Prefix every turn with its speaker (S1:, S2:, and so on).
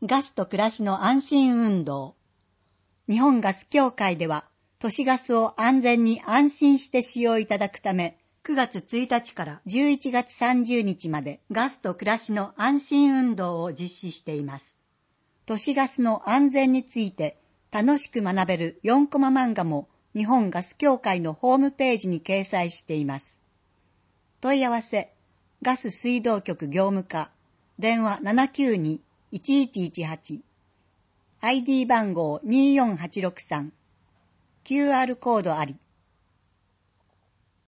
S1: ガスと暮らしの安心運動。日本ガス協会では、都市ガスを安全に安心して使用いただくため、9月1日から11月30日までガスと暮らしの安心運動を実施しています。都市ガスの安全について楽しく学べる4コマ漫画も日本ガス協会のホームページに掲載しています。問い合わせ、ガス水道局業務課、電話 792-1118、ID 番号24863、QR コードあり。